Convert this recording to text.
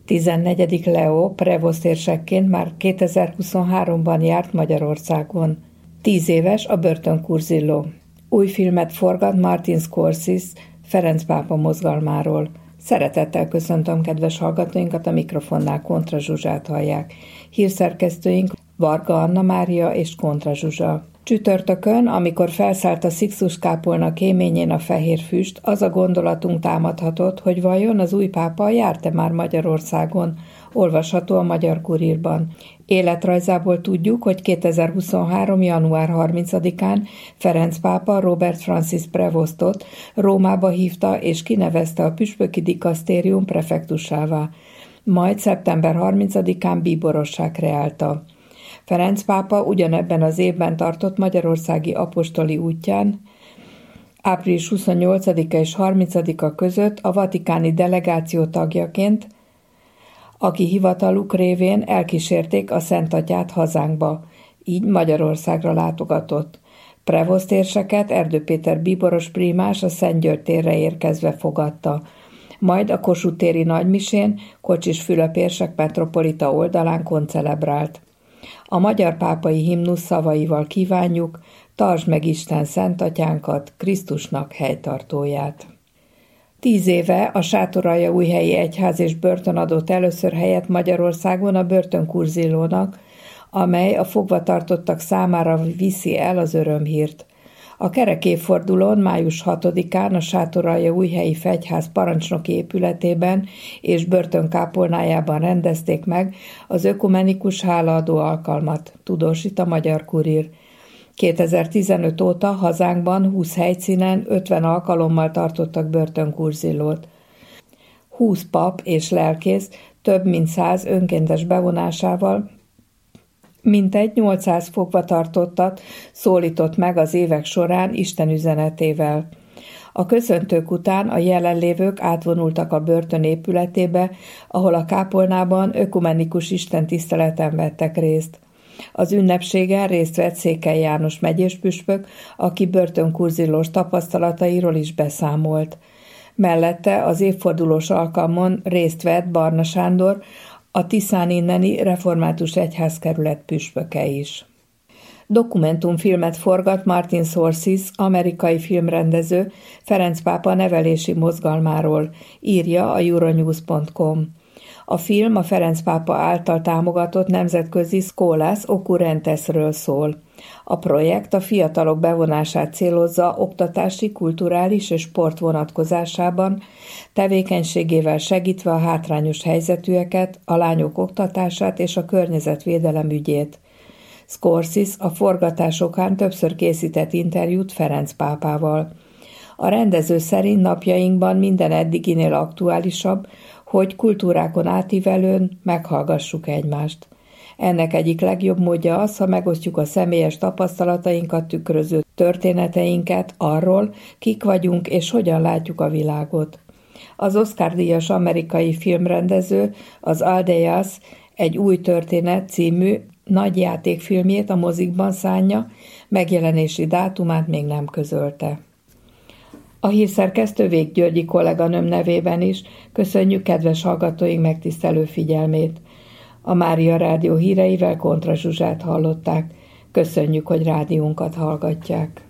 14. Leo Prevost érsekként már 2023-ban járt Magyarországon. 10 éves a börtönkurzilló. Új filmet forgat Martin Scorsese Ferenc pápa mozgalmáról. Szeretettel köszöntöm kedves hallgatóinkat, a mikrofonnál Kontra Zsuzsát hallják. Hírszerkesztőink Varga Anna Mária és Kontra Zsuzsa. Csütörtökön, amikor felszállt a Sixtus-kápolna kéményén a fehér füst, az a gondolatunk támadhatott, hogy vajon az új pápa járt-e már Magyarországon, olvasható a Magyar Kurírban. Életrajzából tudjuk, hogy 2023. január 30-án Ferenc pápa Robert Francis Prevostot Rómába hívta és kinevezte a püspöki dikasztérium prefektusává, majd szeptember 30-án bíborossá kreálta. Ferenc pápa ugyanebben az évben tartott magyarországi apostoli útján, április 28-a és 30-a között a vatikáni delegáció tagjaként, aki hivataluk révén elkísérték a Szent Atyát hazánkba, így Magyarországra látogatott. Prevost érseket Erdő Péter bíboros prímás a Szent György térre érkezve fogadta. Majd a Kossuth téri nagymisén Kocsis Fülöp érsek metropolita oldalán koncelebrált. A magyar pápai himnusz szavaival kívánjuk: tartsd meg Isten Szent Atyánkat, Krisztusnak helytartóját. 10 éve a Sátoraljaújhelyi Egyház és börtön adott először helyet Magyarországon a börtönkurzillónak, amely a fogvatartottak számára viszi el az örömhírt. A kerek évfordulón május 6-án a Sátoraljaújhelyi Fegyház parancsnoki épületében és börtönkápolnájában rendezték meg az ökumenikus hálaadó alkalmat, tudósít a Magyar Kurír. 2015 óta hazánkban 20 helyszínen 50 alkalommal tartottak börtönkurzillót. 20 pap és lelkész több mint 100 önkéntes bevonásával mintegy 800 fogvatartottat szólított meg az évek során Isten üzenetével. A köszöntők után a jelenlévők átvonultak a börtön épületébe, ahol a kápolnában ökumenikus istentiszteleten vettek részt. Az ünnepségen részt vett Székely János megyéspüspök, aki börtönkurzillós tapasztalatairól is beszámolt. Mellette az évfordulós alkalmon részt vett Barna Sándor, a Tiszán inneni református egyházkerület püspöke is. Dokumentumfilmet forgat Martin Scorsese, amerikai filmrendező, Ferenc pápa nevelési mozgalmáról, írja a Euronews.com. A film a Ferenc pápa által támogatott nemzetközi Scholas Occurrentesről szól. A projekt a fiatalok bevonását célozza oktatási, kulturális és sport vonatkozásában, tevékenységével segítve a hátrányos helyzetűeket, a lányok oktatását és a környezetvédelem ügyét. Scorsese a forgatásokán többször készített interjút Ferenc pápával. A rendező szerint napjainkban minden eddiginél aktuálisabb, hogy kultúrákon átívelően meghallgassuk egymást. Ennek egyik legjobb módja az, ha megosztjuk a személyes tapasztalatainkat tükröző történeteinket arról, kik vagyunk és hogyan látjuk a világot. Az Oscar-díjas amerikai filmrendező, az Aldeas egy új történet című nagy játékfilmjét a mozikban szánja, megjelenési dátumát még nem közölte. A hírszerkesztő Vég Györgyi kolléganőm nevében is köszönjük kedves hallgatóink megtisztelő figyelmét. A Mária Rádió híreivel Kontra Zsuzsát hallották. Köszönjük, hogy rádiónkat hallgatják.